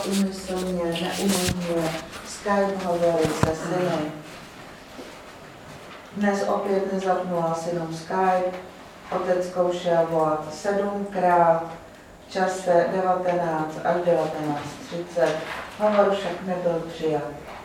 úmyslně neumožňuje Skype hovory se syny. Dnes opět nezapnula synom Skype, otec zkoušel volat 7krát, v čase 19 až 19:30, hovor však nebyl přijat.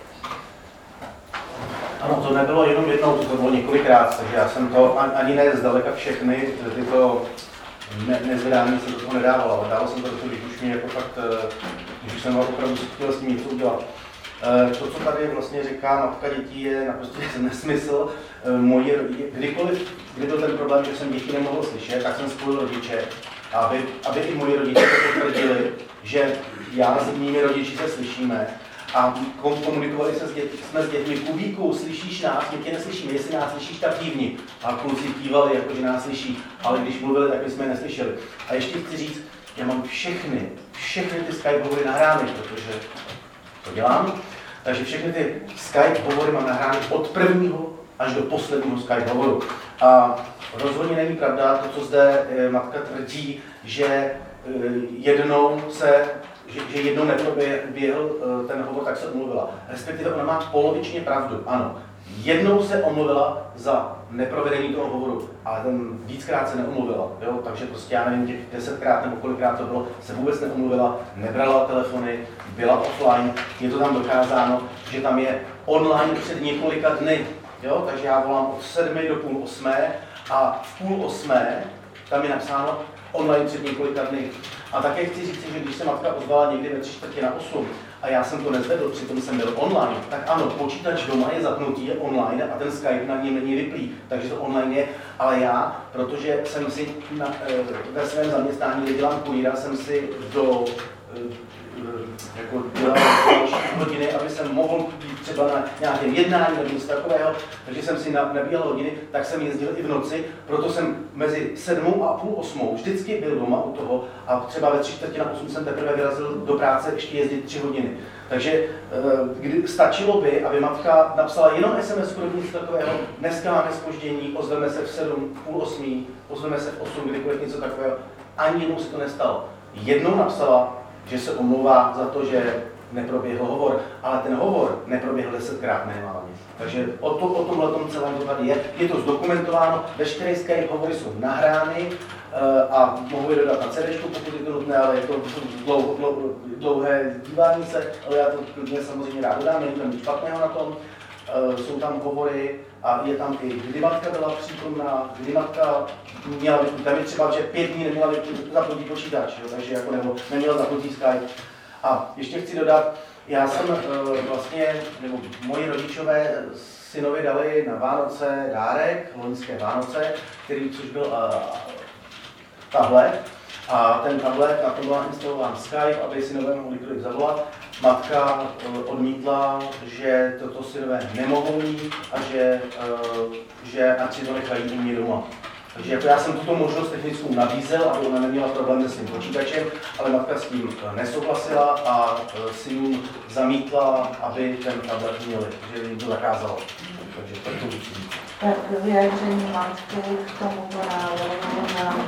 Ano, to nebylo jenom jednou, to bylo několikrát, takže já jsem to ani ne zdaleka všechny tyto nezvedání se do toho nedával, ale dával jsem to do toho, když už mě jako fakt, když jsem opravdu chtěl s tím něco udělat. To, co tady vlastně říká matka dětí, je naprosto nesmysl. Kdy byl ten problém, že jsem děti nemohl slyšet, tak jsem spojil rodiče, aby i moji rodiče to potvrdili, že já s mými rodiči se slyšíme. A komunikovali jsme s dětmi, Kubíku, slyšíš nás, my tě neslyšíme, jestli nás slyšíš, tak kývni. A kluci kývali, jakože nás slyší, ale když mluvili, tak jsme je neslyšeli. A ještě chci říct, já mám všechny ty Skype hovory nahrány, protože to dělám. Takže všechny ty Skype hovory mám nahrány od prvního až do posledního Skype hovoru. A rozhodně není pravda to, co zde matka tvrdí, že jednou neproběhl ten hovor, tak se omluvila. Respektive ona má polovičně pravdu, ano. Jednou se omluvila za neprovedení toho hovoru, ale ten víckrát se neomluvila, jo? Takže prostě já nevím, těch 10krát nebo kolikrát to bylo, se vůbec neomluvila, nebrala telefony, byla offline, je to tam dokázáno, že tam je online před několika dny, jo? Takže já volám od 7 do 7:30 a v 7:30 tam je napsáno online před několika dny. A také chci říct, že když se matka ozvala někdy ve 7:45 a já jsem to nezvedl, přitom jsem byl online, tak ano, počítač doma je zapnutý, je online a ten Skype na něm není vyplý, takže to online je, ale já, protože jsem si ve svém zaměstnání, kde dělám kurýra, jsem si dělal další hodiny, aby jsem mohl být třeba na nějakém jednání nebo něco takového, takže jsem si nabíjel hodiny, tak jsem jezdil i v noci, proto jsem mezi 7 a 7:30 vždycky byl doma u toho a třeba ve 7:45 jsem teprve vyrazil do práce ještě jezdit 3 hodiny. Takže stačilo by, aby matka napsala jenom SMS nebo něco takového, dneska máme zpoždění, ozveme se v 7, v 7:30, ozveme se v 8, kdykoliv něco takového, ani jednou se to nestalo. Jednou napsala, že se omlouvá za to, že neproběhl hovor, ale ten hovor neproběhl 10krát minimálně. Takže o tomhle celém to tady je. Je to zdokumentováno, veškeré Skype hovory jsou nahrány a mohu je dodat na CDčku, pokud je to nutné, ale je to dlouhé dívání se, ale já to klidně samozřejmě rád dodám, není tam nic špatného na tom. Jsou tam hovory a je tam i, kdy matka byla přítomná, kdy matka měla vypnutí. Tam je třeba, že 5 dní neměla zapnutý počítač, jo, takže jako neměla zapnutý Skype. A ještě chci dodat, já jsem nebo moji rodičové synovi dali na Vánoce dárek, loňské Vánoce, což byl tablet. A ten tablet, na tom byl instalován Skype, aby synové mohli kdykoliv zavolat. Matka odmítla, že toto synové nemohou mít a že ať si to nechají u mě doma. Takže jako já jsem tuto možnost technickou nabízel, aby ona neměla problém se svým počítačem, ale matka s tím nesouhlasila a synům zamítla, aby ten tablet měli, že jim to zakázalo. Takže to musí být. Tak vyjádření matky k tomuto návrhu.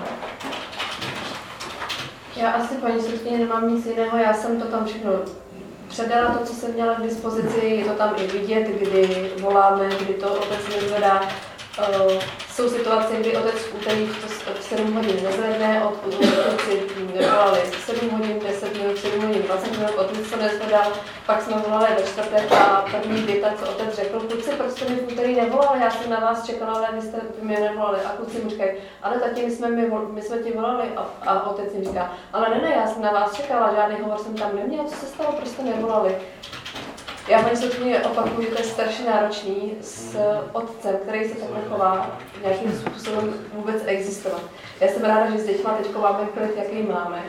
Já asi, paní soudkyně, nemám nic jiného, já jsem to tam všechno předala, to, co jsem měla k dispozici, je to tam i vidět, kdy voláme, kdy to otec nezvedá. Jsou situace, kdy otec v úterý v 7 hodin nezvedne, otci volali 7 hodin, 10 minut, 7 hodin, 20 minut, otec se nezvedal, pak jsme volali ve čtvrtek a první věta, co otec řekl, kluci, proč jste mi v úterý nevolali, já jsem na vás čekala, ale vy jste mě nevolali. A kluci mu říkají, ale tati, my jsme ti volali a otec jim říká, ale ne, já jsem na vás čekala, žádný hovor jsem tam neměla, co se stalo, proč jste nevolali. Já paní soudkyně opakuju, že to je strašně náročný s otcem, který se takhle chová, nějakým způsobem vůbec existovat. Já jsem ráda, že s děťma teď máme klid, jaký máme.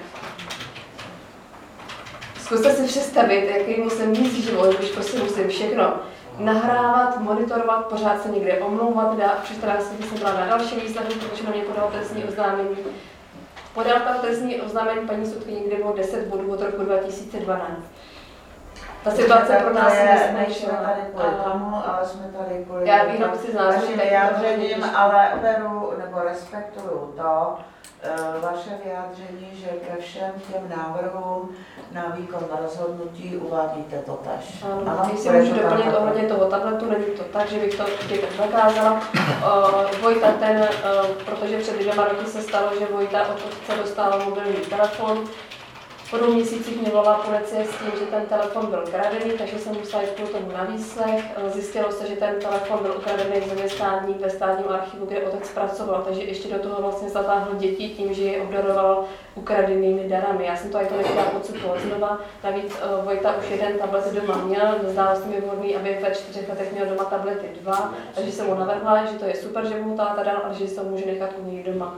Zkuste si představit, jaký musím mít život, když prostě musím všechno nahrávat, monitorovat, pořád se někde omlouvat, při 14 jsem byla na další výslechu, protože na mě podal trestní oznámení. Podal tam trestní oznámení paní soudkyně, kde bylo 10 bodů od roku 2012. Ta situace pro nás je nejsme tady kvůli tomu, ale jsme tady kvůli já jenom si našim vyjádřením, ale beru nebo respektuju to, vaše vyjádření, že ke všem těm návrhům na výkon rozhodnutí uvádíte totéž. Ano, když si můžu doplnit ohledně toho tabletu, není to tak, že bych to dětem zakázala. Vojta protože před 2 roky se stalo, že Vojta od otce dostala mobilní telefon. Po 2 měsících mě volala policie s tím, že ten telefon byl kradený, takže jsem musela jít kvůli tomu na výslech. Zjistilo se, že ten telefon byl ukradený v zaměstnání ve státním archivu, kde otec pracoval, takže ještě do toho vlastně zatáhl děti tím, že je obdaroval ukradenými darami. Já jsem to jako nechtěla pocitovat znova. Navíc Vojta už 1 tablet doma měl, zdálo se mi vhodný, aby ve 4 letech měl doma tablety 2, takže jsem mu navrhla, že to je super, že mu táta dal, ale že se může nechat u něj doma.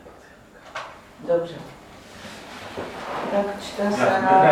Dobře. Tak čte se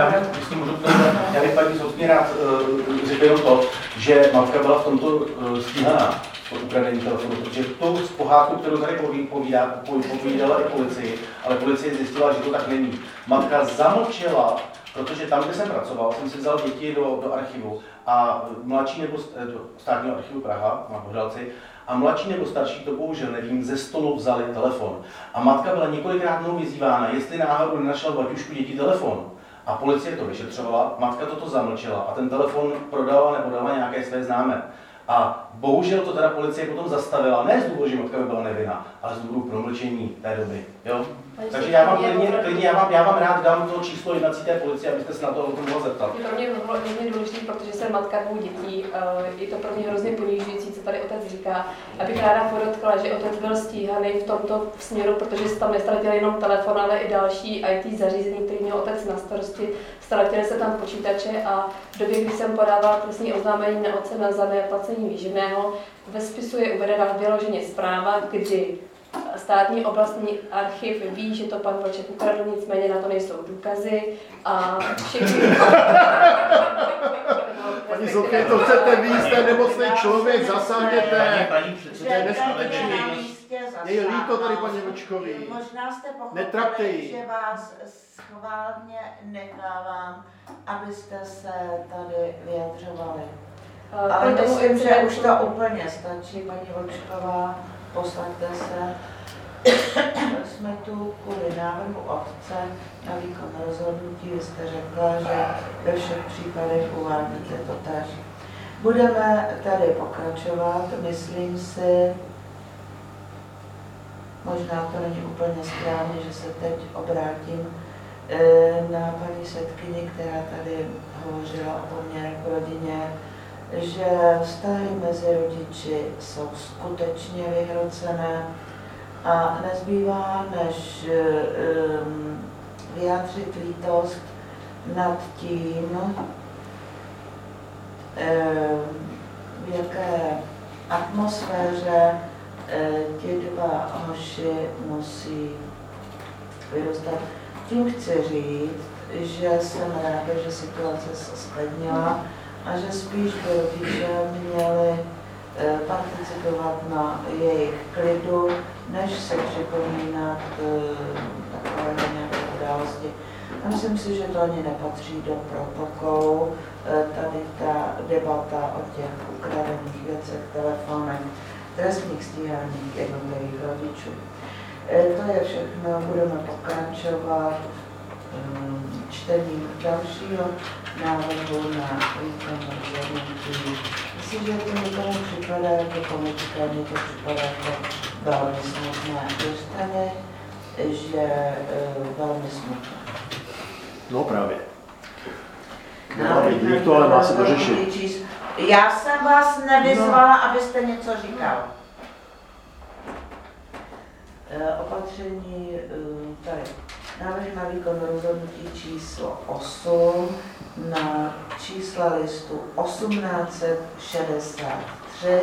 já bych paní soudkyně rád řekl jenom to, že matka byla v tomto stíhaná po ukradení telefonu, protože tu pohádku, kterou tady povídala i policii, ale policie zjistila, že to tak není. Matka zamlčela, protože tam, kde jsem pracoval, jsem si vzal děti do archivu a mladší nebo do státního archivu Praha, na Bohdalci, a mladší nebo starší, to bohužel nevím, ze stolu vzali telefon. A matka byla několikrát mnou vyzývána, jestli náhodou nenašla v baťušku dětí telefon. A policie to vyšetřovala, matka toto zamlčela a ten telefon prodala nebo dala nějaké své známé. A bohužel to teda policie potom zastavila, ne z důvodu, že matka by byla nevinná, ale z důvodu promlčení té doby. Jo? Takže já vám klidně, já vám rád dám to číslo jednací té policie, abyste se na to mohla zeptat. Je pro mě hrozně důležité, protože jsem matka 2 dětí, je to pro mě hrozně ponižující, co tady otec říká. Abych ráda podotkla, že otec byl stíhaný v tomto směru, protože se tam nestratil jenom telefon, ale i další IT zařízení, který měl otec na starosti. Ztratily se tam počítače a v době, kdy jsem podávala trestní oznámení na otce za neplacení výživného, ve spisu je uvedena vyloženě zpráva, kdy státní oblastní archiv ví, že to pan Vlček ukradl, nicméně na to nejsou důkazy a všechny... Paní Sofie, to chcete víc, ten nemocný člověk, zasáhněte. To je neskutečný. Je líto tady paní Vlčkový. Možná jste Netrapte pochopili, ji. že vás schválně nechávám, abyste se tady vyjadřovali. Ale myslím, že už to úplně stačí, paní Vlčková. Posaďte se. Jsme tu kvůli návrhu otce na výkon rozhodnutí. Vy jste řekla, že ve všech případech uvádíte to též. Budeme tady pokračovat. Myslím si, možná to není úplně správně, že se teď obrátím na paní Setkyni, která tady hovořila o poměrech v rodině, že vztahy mezi rodiči jsou skutečně vyhrocené a nezbývá, než vyjádřit lítost nad tím, v jaké atmosféře ti 2 hoši musí vyrůstat. Tím chci říct, že jsem ráda, že situace se zklidnila a že spíš by rodiče měli participovat na jejich klidu, než se připomínat takové nějaké události. A myslím si, že to ani nepatří do protokolu, tady ta debata o těch ukradených věcech, telefonech, trestních stíháních jednotlivých rodičů. To je všechno, budeme pokračovat čtením dalšího návrhu na výkon rozhodnutí. Myslím, že to někomu připadá jako komička, mně to připadá jako velmi smutné. Věřte mi, že velmi smutné. No právě. To ale má se to řešit. Já jsem vás nevyzvala, abyste něco říkal. Opatření tady. Návrh na výkon rozhodnutí číslo 8 na čísla listu 1863.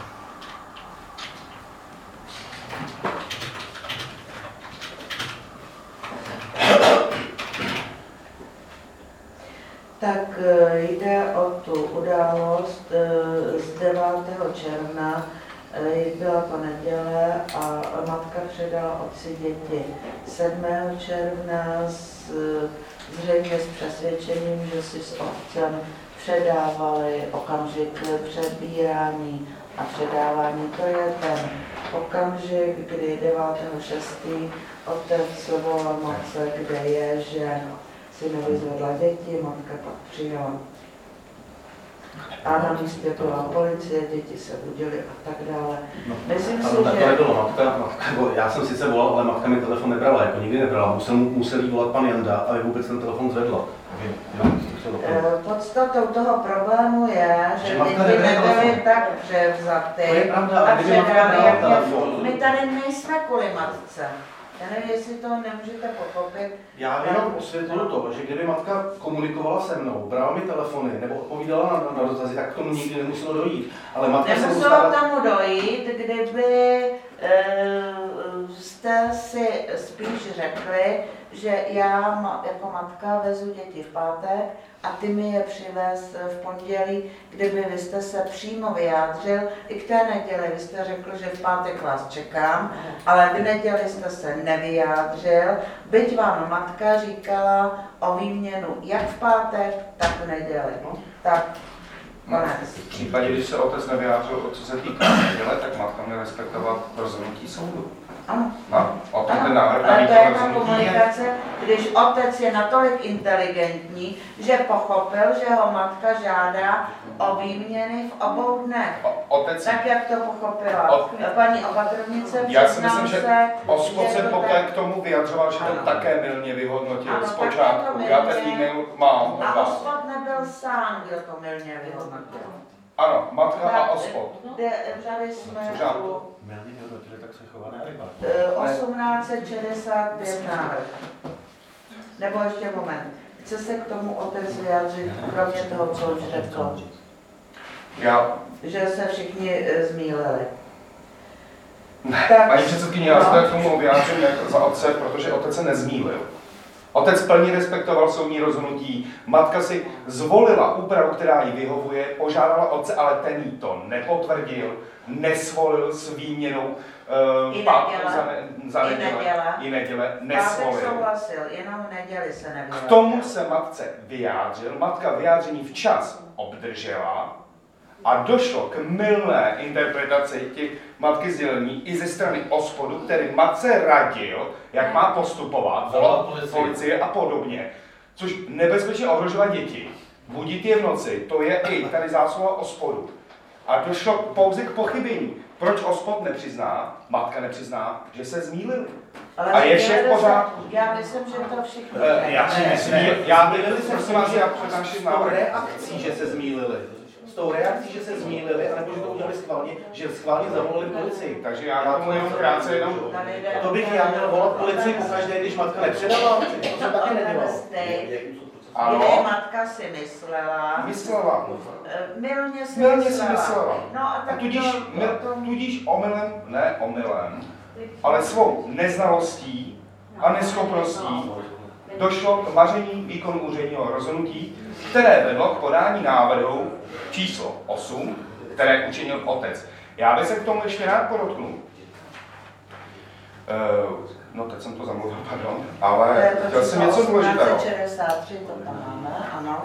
Tak jde o tu událost z 9. června. Byla to neděle a matka předala otci děti 7. června zřejmě s přesvědčením, že si s otcem předávali okamžik přebírání a předávání. To je ten okamžik, kdy 9.6. otec volal matce, kde je, že si nevyzvedla děti, matka pak přijela. A na místě byla policie, děti se budily a tak dále. No, myslím si, to nebylo matka, já jsem sice volal, ale matka mi telefon nebrala, jako nikdy nebrala. Musel jí volat pan Janda, aby vůbec ten telefon zvedla. Podstatou toho problému je, že děti nebyly tak převzaty a předány, jak my tady nejsme kvůli matce. Já nevím, jestli to nemůžete pochopit. Já jenom osvětluju to, že kdyby matka komunikovala se mnou, brala mi telefony nebo odpovídala na dotazy, tak k tomu nikdy nemuselo dojít. Ale matka nemuselo k tomu dojít, kdyby jste si spíš řekli, že já jako matka vezu děti v pátek a ty mi je přivez v pondělí, kdyby vy jste se přímo vyjádřil i k té neděli. Vy jste řekl, že v pátek vás čekám, ale v neděli jste se nevyjádřil, byť vám matka říkala o výměnu jak v pátek, tak v neděli. Tak, v případě, když se otec nevyjádřil, co se týká neděle, tak matka měla respektovat rozhodnutí soudu. Ano. No, o tom ten návrh ale to je ta komunikace, když otec je natolik inteligentní, že pochopil, že ho matka žádá o výměny v obou dnech. Otec, tak, jak to pochopila paní opatrovnice, já si myslím, že Ospod se poté k tomu vyjadřoval, že to také mylně vyhodnotil zpočátku. Já ten e-mail mám. A Ospod nebyl sám, kdo to mylně vyhodnotil. Ano, matka a Ospod. Tady jsme u Mylně vyhodnotili, tak se chová neryba. 1865 návrh. Nebo ještě moment. Chce se k tomu otec vyjádřit, kromě toho, co už řekl? Že se všichni zmýlili. Tak, paní předsedkyně, já se k tomu vyjádřím za otce, protože otec se nezmýlil. Otec plně respektoval soudní rozhodnutí, matka si zvolila úpravu, která jí vyhovuje, požádala otce, ale ten jí to nepotvrdil, nesvolil s výměnou za neděle, nesvolil. Pátek souhlasil, jenom v neděli se nevyjádřil. K tomu se matce vyjádřil, matka vyjádření včas obdržela a došlo k mylné interpretaci těch matky sdělení i ze strany Ospodu, který matce radil, jak má postupovat, volat policie a podobně, což nebezpečně ohrožovat děti. Budit je v noci, to je i tady zásluha Ospodu. A došlo pouze k pochybení. Proč Ospod nepřizná, matka nepřizná, že se zmýlili? A je vše v pořádku. Já myslím, že to všichni. Já si myslím, já prosím vás, já přednáším návrh reakcí, že se zmýlili. S tou reakcí, že se zmýlili, anebo že to udělali schválně, že schválně zavolali policii. Takže já tomu jenom krátce jenom... To bych já měl volat policii pokaždé, když matka nepředala, to jsem taky nedělal. Kde matka si myslela. Mylně si myslela. No a tak tudíž omylem, ne omylem, ale svou neznalostí a neschopností došlo k maření výkonu úředního rozhodnutí, které vedlo k podání návrhu číslo 8, které učinil otec. Já bych se k tomu ještě rád podotknul. No teď jsem to zamluvil, pardon, ale chtěl jsem něco důležitého. 1863, to tam máme, ano.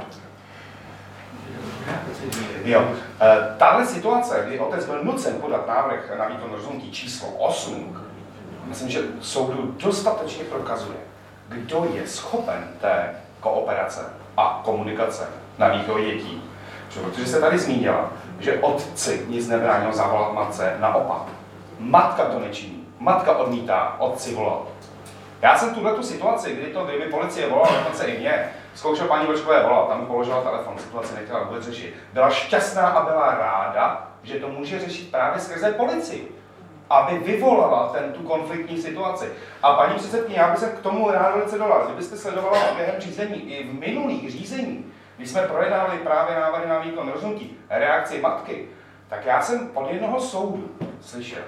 Jo, tahle situace, kdy otec byl nucen podat návrh na výkon rozhodnutí číslo 8, myslím, že soudu dostatečně prokazuje, kdo je schopen té kooperace a komunikace na výchově dětí. Protože se tady zmínila, že otci nic nebránilo zavolat matce, naopak. Matka to nečiní. Matka odmítá otci volat. Já jsem tuhletu situaci, kdy mi policie volala, dokonce i mě, zkoušel paní Vlčkové volat, tam položila telefon, situaci nechtěla vůbec řešit. Byla šťastná a byla ráda, že to může řešit právě skrze policii, aby vyvolala tu konfliktní situaci. A paní předsedkyně, já bych se k tomu rád velice dodal. Kdybyste sledovala během řízení i v minulých řízení, když jsme projednávali právě návrhy na výkon rozhodnutí, reakci matky, tak já jsem od jednoho soudu slyšel,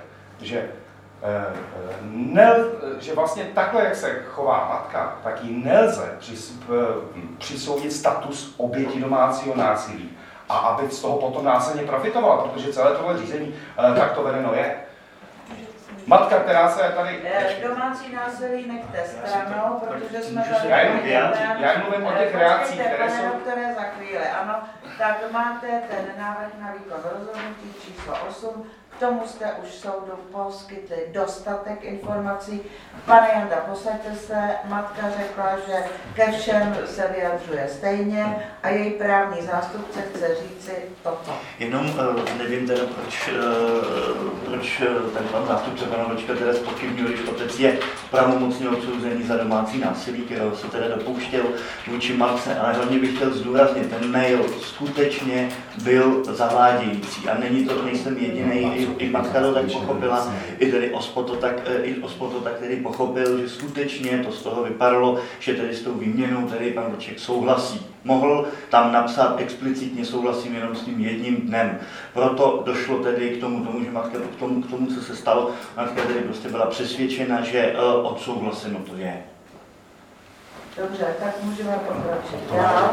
že vlastně takhle, jak se chová matka, tak jí nelze přisoudit status oběti domácího násilí a aby z toho potom následně profitovala, protože celé tohle řízení takto vedeno je. Matka, která se tady... Domácí násilí nechte stranou, protože jsme tady... Já mluvím o těch reakcích, které za chvíli, ano. Tak máte ten návrh na výkon rozhodnutí číslo 8, tomu jste už soudu poskytli dostatek informací. Pane Janda, posaďte se, matka řekla, že ke všem se vyjadřuje stejně a její právní zástupce chce říci toto. Jenom nevím teda, proč ten pan zástupce pana Vlčka teda zpochybňuje, když otec je pravomocně odsouzený za domácí násilí, kterého se teda dopouštěl vůči matce, ale hlavně bych chtěl zdůraznit, ten mail skutečně byl zavádějící a nejsem jediný, i matka to tak pochopila, i tedy Ospo to tak tedy pochopil, že skutečně to z toho vypadalo, že tedy s tou výměnou tedy pan Vlček souhlasí. Mohl tam napsat explicitně souhlasím jenom s tím jedním dnem. Proto došlo tedy k tomu, že matka k tomu, co se stalo, matka tedy prostě byla přesvědčena, že odsouhlaseno to je. Dobře, tak můžeme pokračovat. Dál.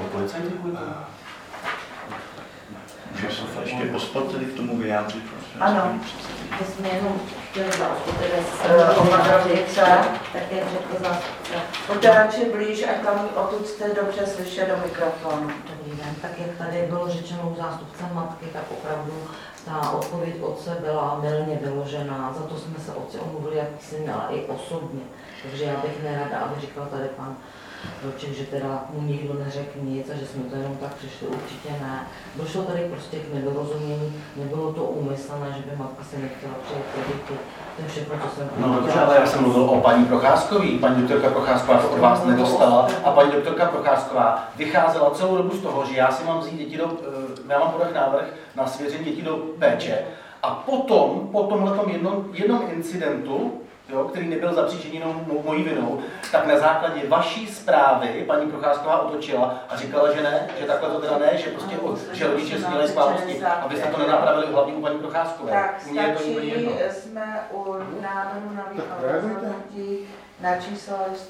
Může se ještě Ospo tedy k tomu vyjádřit? Ano. My jsme jenom chtěli tak jak řekl zástupce. Pojďte radši blíž, ať tam odtud jste dobře slyšet do mikrofonu. Dobrý den, tak jak tady bylo řečeno u zástupce matky, tak opravdu ta odpověď otce byla mylně vyložená. Za to jsme se otci omluvili jak syn, ale i osobně. Takže já bych nerada, aby říkal tady pan Vlček, že teda mu nikdo neřekl nic a že jsme to jenom tak přišli, určitě ne. Došlo tady prostě k nedorozumění, nebylo to úmyslné, že by matka se nechtěla přijet pro děti. To je všechno, co jsem No dobře, ale já jsem mluvil o paní Procházkové. Paní doktorka Procházková to od vás nedostala a paní doktorka Procházková vycházela celou dobu z toho, že já si mám vzít děti já mám podat návrh na svěření dětí do péče a potom, po tomhletom jednom incidentu, jo, který nebyl zapříčiněn mojí vinou, tak na základě vaší zprávy paní Procházková otočila a říkala, že ne, že takhle to teda ne, že prostě že rodiče si dělají spávnosti, abyste to nenapravili hlavně u paní Procházkové. Tak stačí, jsme u návrhu na výkon rozhodnutí na číslo listu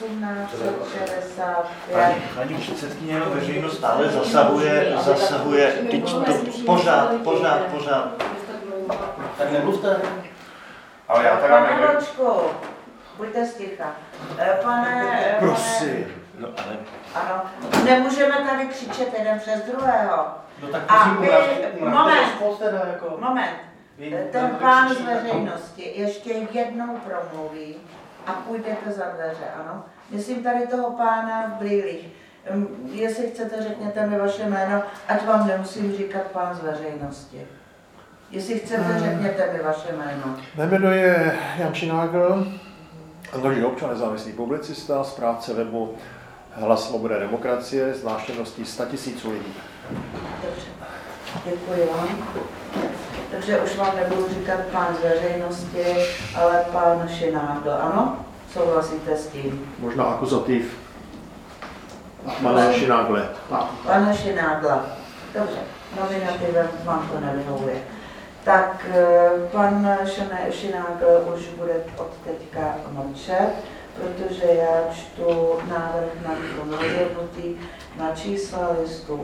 1865. Paní předsedkyně, veřejnost stále zasahuje, teď to pořád. Tak nemluvte. Ale já teda Pane Vlčku, buďte sticha. Prosím. No ale... Ano, nemůžeme tady křičet jeden přes druhého. No tak A prosím, moment. Ten pán z veřejnosti ještě jednou promluví a půjdete za dveře, ano? Myslím tady toho pána v brýlích. Jestli chcete, řekněte mi vaše jméno, ať vám nemusím říkat pán z veřejnosti. Jestli chcete, řekněte mi vaše jméno. Mé jméno je Jan Šinágl, angažuji občan, nezávislý publicista, správce webu Hlas svobody a demokracie s návštěvností 100 000 lidí. Dobře, děkuji vám. Takže už vám nebudu říkat pán z veřejnosti, ale pán Šinágl, ano? Souhlasíte s tím? Možná akuzativ. Pane Šinágle. Pane Šinágla. Dobře, nominativem vám to nevyhovuje. Tak pan Šinágl už bude od teďka mlčet, protože já čtu návrh na výkon rozhodnutí na čísla listu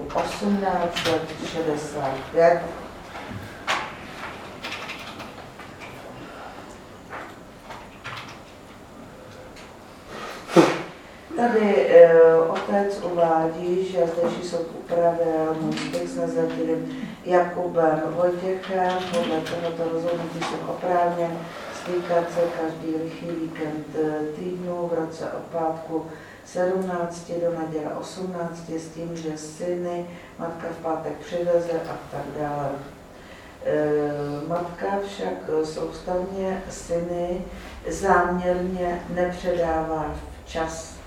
1865. Tady otec uvádí, že zdejší soud upravil můj styk s nezletilým Jakubem Vojtěchem. Podle tohoto rozhodnutí jsem oprávněn stýkat se každý lichý víkend týdnu v roce od pátku 17 do neděle 18 s tím, že syny matka v pátek přiveze a tak dále. Matka však soustavně syny záměrně nepředává včas.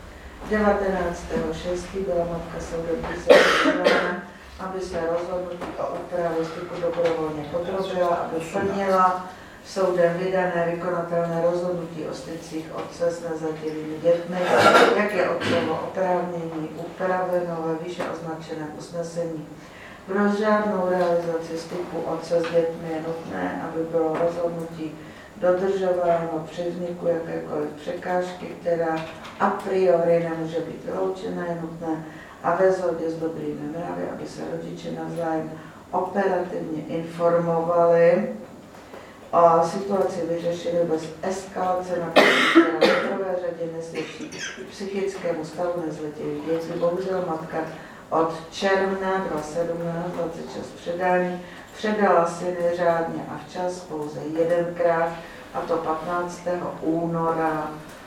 19.6. byla matka soudem vyzvána, aby se rozhodnutí o úpravě styku dobrovolně podrobila, aby plnila soudem vydané vykonatelné rozhodnutí o stycích otce s nezletilými dětmi, jak je otcovo oprávnění upraveno ve výše označeném usnesení. Pro řádnou realizaci styku otce s dětmi je nutné, aby bylo rozhodnutí dodržováno při vzniku jakékoliv překážky, která a priori nemůže být vyloučena, je nutné a ve shodě s dobrými mravy, aby se rodiče navzájem operativně informovali a situaci vyřešili bez eskalace, na která v prvé řadě nesvědčí psychickému stavu nezletilých dětí. Bohužel matka od června 2017, 26 předání, předala syny řádně a včas pouze jedenkrát, a to 15. února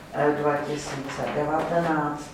2019.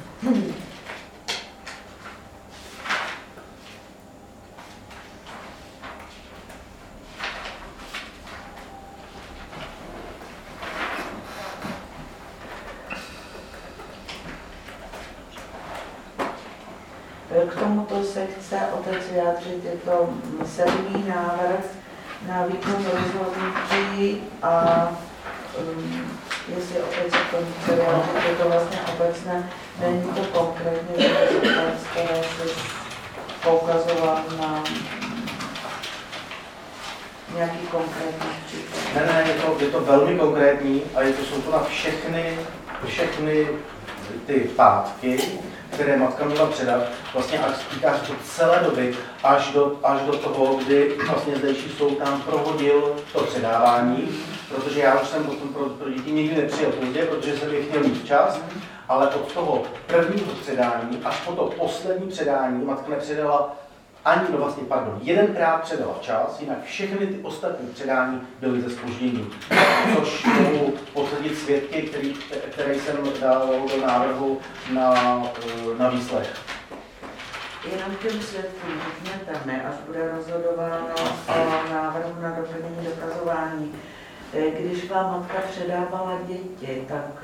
K tomuto se chce otec vyjádřit, je to 7. návrh na výkon rozhodnutí a jestli otec k tomu chce vyjádřit, je to vlastně obecné, není to konkrétně, že otec, které se poukazoval na nějaký konkrétní příklad. Ne, je to velmi konkrétní a jsou to na všechny ty pátky, které matka měla předat, vlastně až týká se to celé doby, až do toho, kdy vlastně zdejší soud tam prohodil to předávání, protože já už jsem potom pro děti nikdy nepřijel pozdě, protože jsem je chtěl mít včas, ale od toho prvního předání až po to poslední předání matka nepředala ani, jedenkrát předala včas, jinak všechny ty ostatní předání byly ze zpoždění. Což mohu potvrdit svědky, které jsem dal do návrhu na výslech. Jenom těm svědkům řekněte mi, až bude rozhodováno o návrhu na doplnění dokazování. Když vám matka předávala děti, tak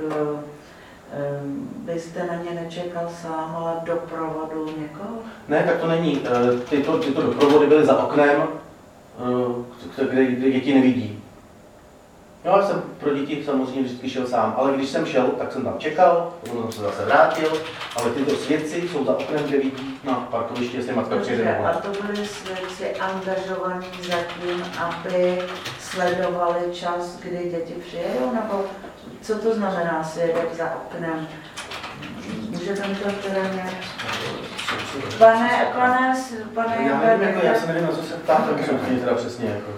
byste na ně nečekal sám, ale doprovodu někoho? Ne, tak to není. Tyto doprovody byly za oknem, kde děti nevidí. No, já jsem pro děti samozřejmě vždycky šel sám, ale když jsem šel, tak jsem tam čekal, potom jsem se zase vrátil, ale tyto svědci jsou za oknem, kde vidí na parkovišti, jestli matka přijde. A to byli svědci angažovaní zatím, aby sledovali čas, kdy děti přijedou, nebo co to znamená svědek za oknem? Můžete mi to teda nějak... Já se nevím, na co se ptám, tak jsem teda přesně jako...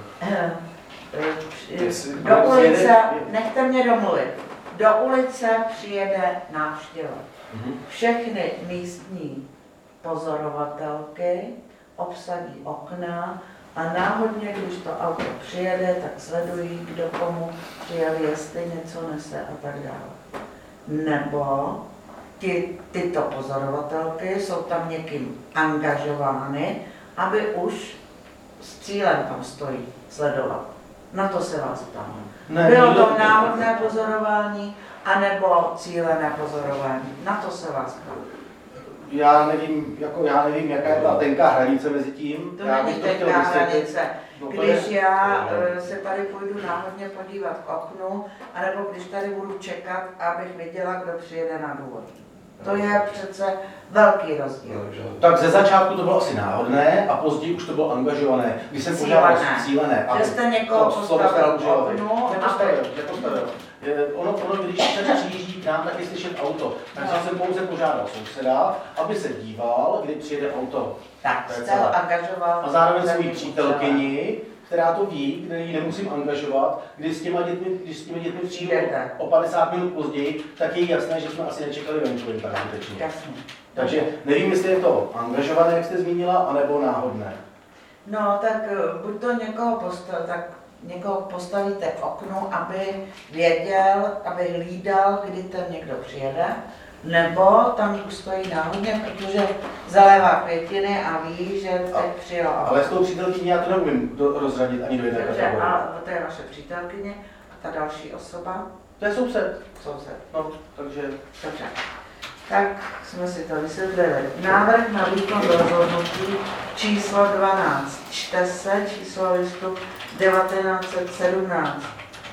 Do ulice, nechte mě domluvit, do ulice přijede návštěva. Všechny místní pozorovatelky obsadí okna a náhodně, když to auto přijede, tak sledují, kdo komu přijel, jestli něco nese a tak dále. Nebo tyto pozorovatelky jsou tam někým angažovány, aby už s cílem tam stojí sledovat. Na to se vás ptám. Bylo to náhodné pozorování, anebo cílené pozorování? Na to se vás ptám. Já nevím, jaká je ta tenká hranice mezi tím. To není tenká hranice. Když já se tady půjdu náhodně podívat k oknu, anebo když tady budu čekat, abych viděla, kdo přijede na důvod. To je přece velký rozdíl. Tak ze začátku to bylo asi náhodné a později už to bylo angažované. Když jsem požádal cílené. Že jste někoho postavil k oknu? Nepostavil. Ono, když se přijíždí k nám, tak je slyšet auto. Takže jsem pouze požádal souseda, aby se díval, kdy přijede auto. Tak jste ho angažoval. A zároveň svou přítelkyni, která to ví, kde ji nemusím angažovat, když s těmi dětmi přijdu o 50 minut později, tak je jasné, že jsme asi nečekali venku jen tak skutečně. Takže nevím, jestli je to angažované, jak jste zmínila, anebo náhodné. No, tak buď to někoho postavíte k oknu, aby věděl, aby hlídal, kdy ten někdo přijede, nebo tam už stojí náhodně, protože zalévá květiny a ví, že teď přijel. Ale s tou přítelkyní já to neumím rozřadit ani do jedné kategorie. A to je vaše přítelkyně a ta další osoba? To je soused. No, takže... Dobře. Tak jsme si to vysvětlili. Návrh na výkon rozhodnutí číslo 12. Čte se číslo listu 1917.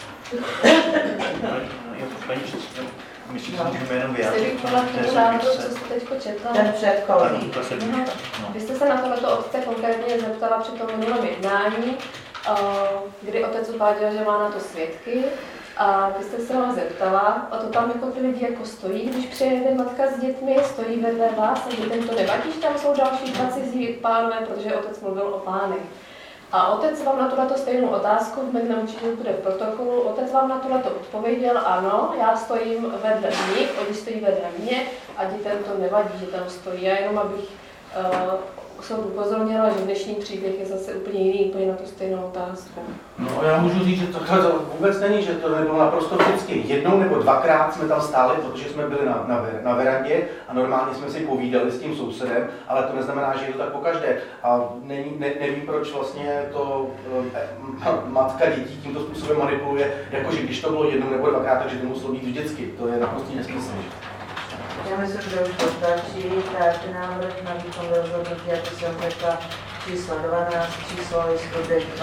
Myslím, že můžeme jenom vyjádřit. Co jste teď četla? Ten předchozí. Vy jste se na tohleto otce konkrétně zeptala při tom minulém jednání, kdy otec uváděl, že má na to svědky. A vy jste se ho zeptala, a to tam jako ty lidi jako stojí, když přijede matka s dětmi, stojí vedle vás a dětem to nevadí, že tam jsou další dva cizí pánové, protože otec mluvil o pánech. A otec vám na tuhleto stejnou otázku, v mém určitě bude v protokolu, otec vám na tuhleto odpověděl, ano, já stojím vedle nich, oni stojí vedle mě a dětem to nevadí, že tam stojí. Já jenom abych soud upozornila, že dnešní příběh je zase úplně jiný, úplně na tu stejnou otázku. No já můžu říct, že to vůbec není, že to nebylo naprosto vždycky. Jednou nebo dvakrát jsme tam stáli, protože jsme byli na verandě a normálně jsme si povídali s tím sousedem, ale to neznamená, že je to tak pokaždé. A nevím, proč vlastně to matka dětí tímto způsobem manipuluje, jakože když to bylo jednou nebo dvakrát, takže to muselo být vždycky. To je naprostý nesmysl. Já myslím, že už to stačí, tak návrh na výkon rozhodnutí, jak jsem řekla, číslo 12, číslo listu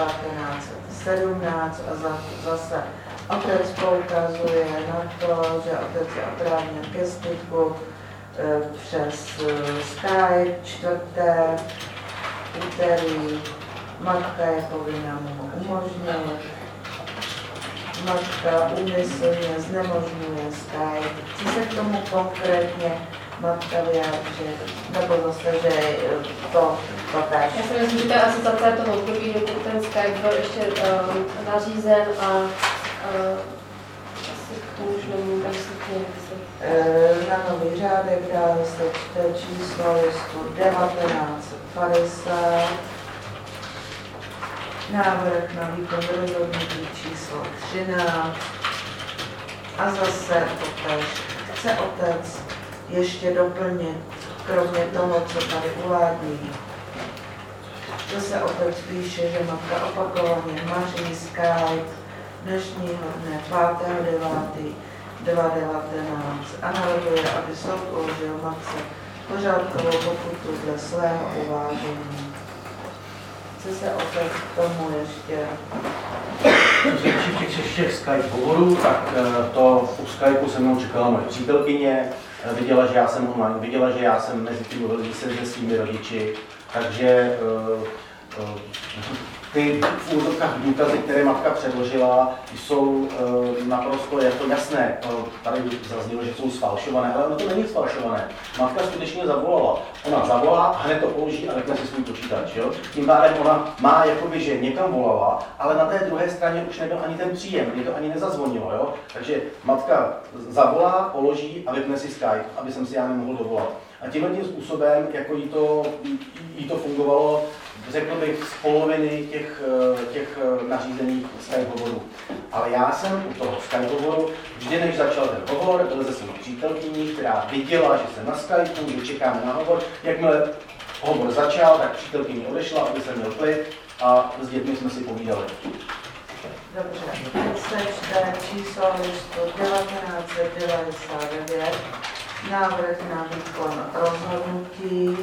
1917 a zase otec poukazuje na to, že otec je oprávněn ke styku přes Skype, čtvrté, úterý, matka je povinna mu umožnit. Matka úmyslně znemožňuje Skype. Chci se k tomu konkrétně matka vyjádřit, nebo zase, že to tak. Já si myslím, že to je asociace toho období, dokud ten Skype byl ještě nařízen a asi k tomu už nemůžu vstupně. Na nový řádek dále se čte číslo listu 1950. Návrh na výkon rozhodnutí číslo 13 a zase totéž chce otec ještě doplnit, kromě toho, co tady uvádí. Zase otec píše, že matka opakovaně maří Skype dnešního dne 5.9.2019 a navrhuje, aby soud uložil matce pořádkovou pokutu dle svého uvážení. Chce se otec k tomu ještě. Co se týče těch Skype hovorů, tak to u Skypeu se mnou čekala moje přítelkyně, viděla, že já jsem online, viděla, že já jsem mezi tím mluvil se svými rodiči, takže ty v úzovkách důkazy, které matka předložila, jsou naprosto jako jasné. Tady zaznělo, že jsou sfalšované, ale ono to není sfalšované. Matka skutečně zavolala. Ona zavolá, hned to položí a řekne si svůj počítač. Jo? Tím pádem ona má jakoby, že někam volala, ale na té druhé straně už nebyl ani ten příjem, kdy to ani nezazvonilo. Jo? Takže matka zavolá, položí a vypne si Skype, aby jsem si já nemohl dovolat. A tímhle tím způsobem, jako jí to fungovalo, řekl bych, z poloviny těch nařízených Skype hovorů. Ale já jsem u toho Skype hovoru, vždy než začal ten hovor, byl se svou přítelkyní, která viděla, že jsem na Skypeu, že čekáme na hovor. Jakmile hovor začal, tak přítelkyně odešla, aby jsem měl klid a s dětmi jsme si povídali. Dobře, teď se čte číslo listu 1999, návrh na výkon rozhodnutí.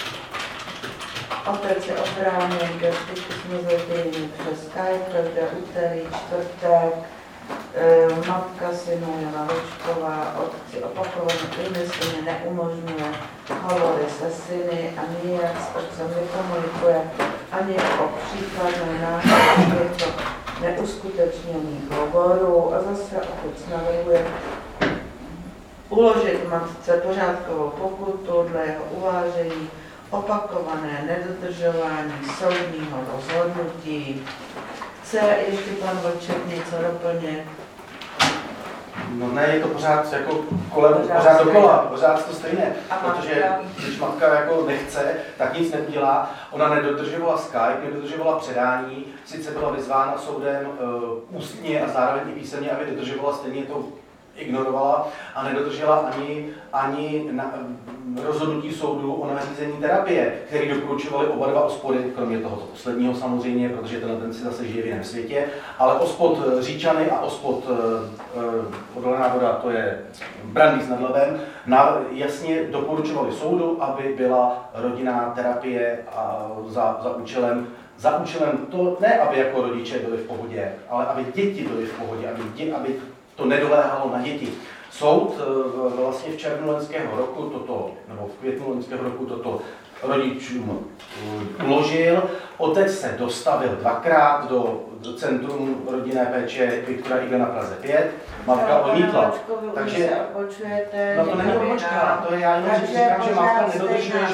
Otec je oprávněn ke styku s mezilidskými přes Skype, každé úterý, čtvrtek. Matka synu Jana Vočková otci opakovaně úmyslně neumožňuje hovory se syny a nijak s otcem nekomunikuje ani o příkladné náhodě těchto neuskutečněných hovorů. A zase otec navrhuje uložit matce pořádkovou pokutu dle jeho uvážení opakované nedodržování soudního rozhodnutí. Chce ještě pan Vlček něco doplnit? No ne, je to pořád jako pořád dokola, pořád to stejné, protože když matka jako nechce, tak nic neudělá. Ona nedodržovala Skype, nedodržovala předání, sice byla vyzvána soudem ústně a zároveň i písemně, aby dodržovala, stejně to ignorovala a nedodržela ani rozhodnutí soudu o nařízení terapie, který doporučovali oba dva OSPODy, kromě tohoto posledního samozřejmě, protože ten si zase žije v jiném světě, ale OSPOD Říčany a OSPOD Odolná voda, to je Brandýs nad Labem, jasně doporučovali soudu, aby byla rodinná terapie a za účelem to, ne aby jako rodiče byli v pohodě, ale aby děti byly v pohodě, aby to nedoléhalo na děti. Soud vlastně v červnu loňského roku nebo v květnu loňského roku toto rodičům uložil. Otec se dostavil dvakrát do Centrum rodinné péče Viktora Igla na Praze 5. Matka odmítla. Takže no to není odbočka, to je já jenom říkám, že matka nedodržuje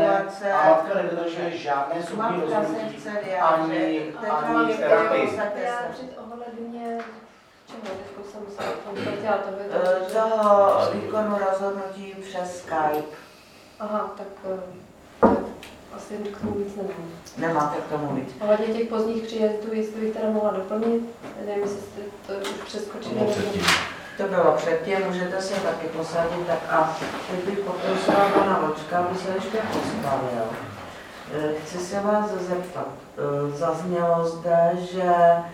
žádné soudní rozhodnutí ani terapii. Toho výkonu rozhodnutí přes Skype. Aha, tak asi asi k tomu víc nemám. Nemáte k tomu víc. Ohledně těch pozdních příjezdů, jestli bych teda mohla doplnit, nevím, jestli jste to už přeskočili. To bylo předtím, můžete se taky posadit. Tak a teď bych poprosila pana Vlčka, aby se ještě postavil. Chci se vás zeptat, zaznělo zde, že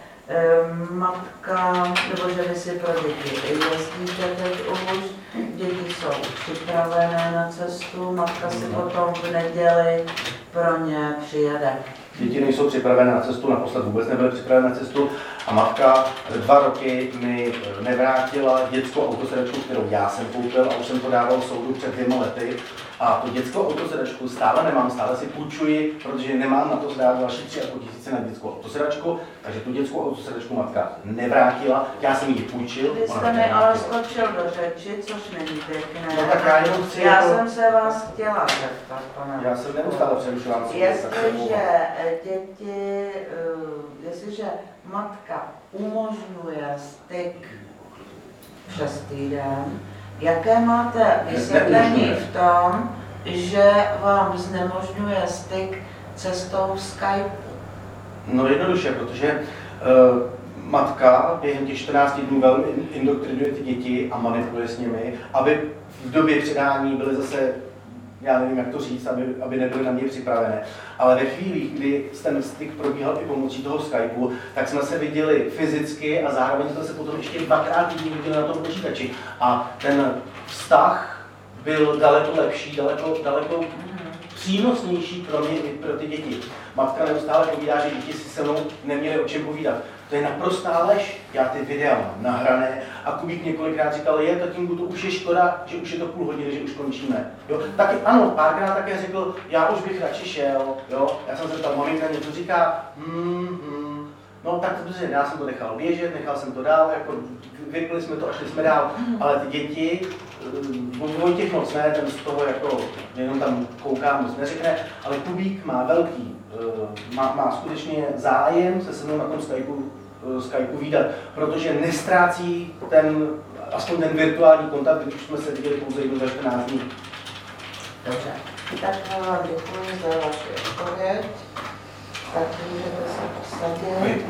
matka, nebo že vy si pro děti jezdíte teď už, děti jsou připravené na cestu, matka si potom v neděli pro ně přijede. Děti nejsou připravené na cestu, naposled vůbec nebyly připravené na cestu a matka 2 roky mi nevrátila dětskou autosedačku, kterou já jsem koupil a už jsem to dával soudu před 2 lety. A tu dětskou autosedačku stále nemám, stále si půjčuji, protože nemám na to dát další 3,5 tisíce na dětskou autosedačku, takže tu dětskou autosedačku matka nevrátila, já jsem ji půjčil. Vy jste mi ale skočil do řeči, což není pěkné. No tak já jenom chci jsem se vás chtěla zeptat, pane. Já jsem neustále přerušován. Jestliže matka umožňuje styk přes týden, jaké máte vysvětlení v tom, že vám znemožňuje styk cestou Skype? No jednoduše, protože matka během těch 14 dnů velmi indoktrinuje ty děti a manipuluje s nimi, aby v době předání byly zase, já nevím, jak to říct, aby nebyly na mě připravené. Ale ve chvíli, kdy ten styk probíhal i pomocí toho Skypeu, tak jsme se viděli fyzicky a zároveň jsme se potom ještě 2krát týdně viděli na tom počítači. A ten vztah byl daleko lepší, daleko přínosnější pro mě i pro ty děti. Matka neustále povídá, že děti si se mnou neměly o čem povídat. To je naprostá lež. Já ty videa mám nahrané a Kubík několikrát říkal, tatínku, to už je škoda, že už je to půl hodiny, že už končíme. Jo? Taky ano, párkrát také řekl, já už bych radši šel. Jo? Já jsem se ptal, maminka něco říká, no tak dobře, já jsem to nechal běžet, nechal jsem to dál, jako vypili jsme to a šli jsme dál, ale ty děti, Vojtěch moc ne, ten z toho jako jenom tam kouká, moc neřekne, ale Kubík má velký, má skutečně zájem se mnou na tom Skypeu vídat, protože nestrácí aspoň ten virtuální kontakt, když jsme se viděli pouze jednou za 14 dní. Dobře, tak vám děkuji za vaši odpověď. Tak můžete se posadit.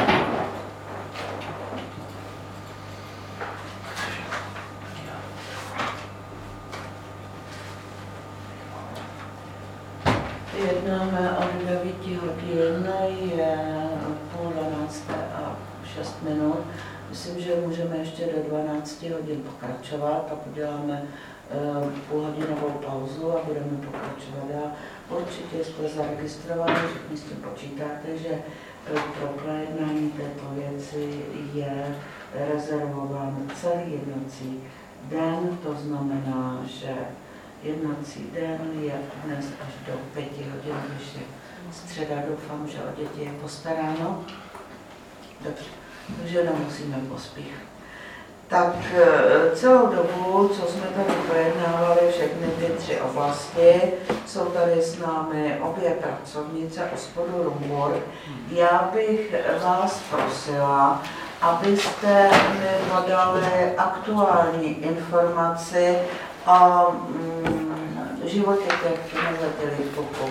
Jednáme od 9 hodin, je 11:30 a 6 minut. Myslím, že můžeme ještě do 12 hodin pokračovat, pak uděláme půlhodinovou pauzu a budeme pokračovat dál. Určitě jste zaregistrovaní, všichni s tím počítáte, že pro projednání této věci je rezervován celý jednací den, to znamená, že jednací den je dnes až do 5 hodin, když je středa, doufám, že o děti je postaráno. Dobře, takže nemusíme pospíchat. Tak celou dobu, co jsme tady projednávali všechny ty 3 oblasti, jsou tady s námi obě pracovnice Hospodu Rumburk. Já bych vás prosila, abyste mi podali aktuální informaci o životě těch nezletilých kluků.